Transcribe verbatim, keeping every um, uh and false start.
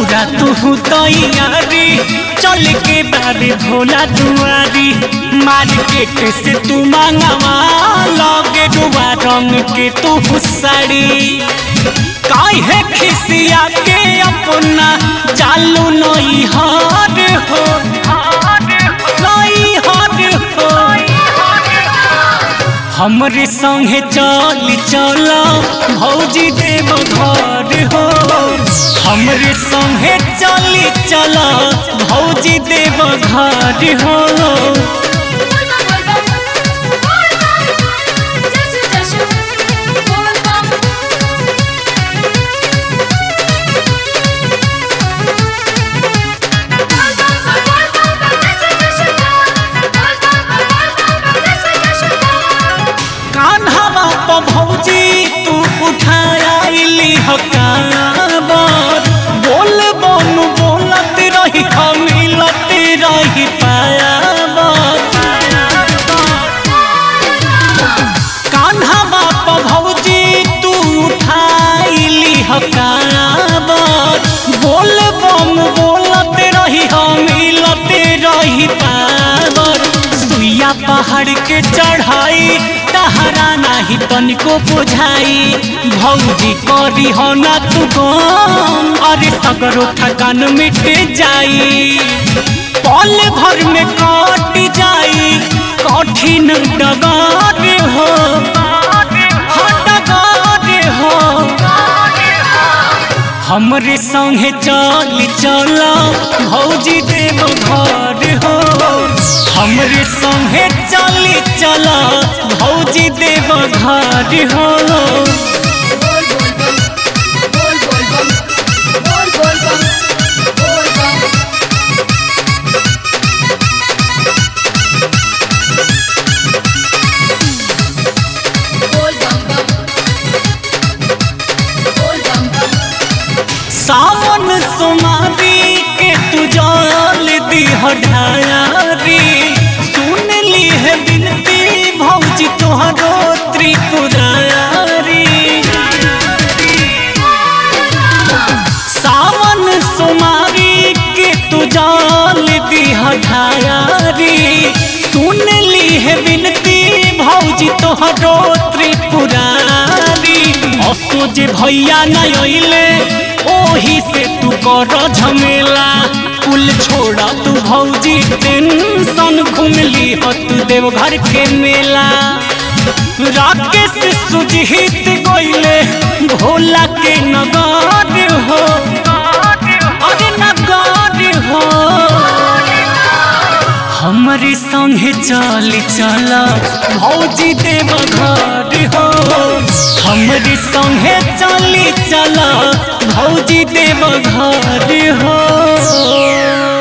पूरा तू तैयारी चल के बारे भोला दुआरी मार्केट से तू मांगवा लगे दुआ रंग के तू साड़ी काहे खिसिया के अपना चालू नई हार हो नई हार हो हमरे संगे चल चल भौजी देव घर हो हमरे संगे चल चल भौजी देव घर हो कान्हा भौजी तू उठाइली हकाबर बोल बोन बोलत रही मिलत रही पायाबर कान्हा भौजी तू उठाइली हकाबर बोल बोन बोलत रही मिलत रही पायाबर सुइया पहाड़ के चढ़ाई तहरा नाही तनिको बुझाई भौजी करी हो ना तू गम अरे सगरो थकान मिट जाई पल भर में कट जाई कठिन डगर हो डगर हो हमरे संगे चल चल भौजी देव घर हो हमरे संगे चल चल भौजी देव घर हो सावन सुमारी के तू जल दी ढारी सुन ली है बिनती भौजी तोहरो त्रिपुरारी सावन सुमारी के तू जल दी ढारी सुन ली है बिनती भौजी तोहरो त्रिपुरारी असोज भैया न अइले ओही से तू कर झमेला कुल छोड़ा तू भौजी टेंशन घूमली हो तू देवघर के मेला राकेश सुजीत गइले भोला के नगर हो अरे नगर हो हमरे संगे चल चल भौजी देव घर हो हमरे संगे चल चल भौजी देव घर हो।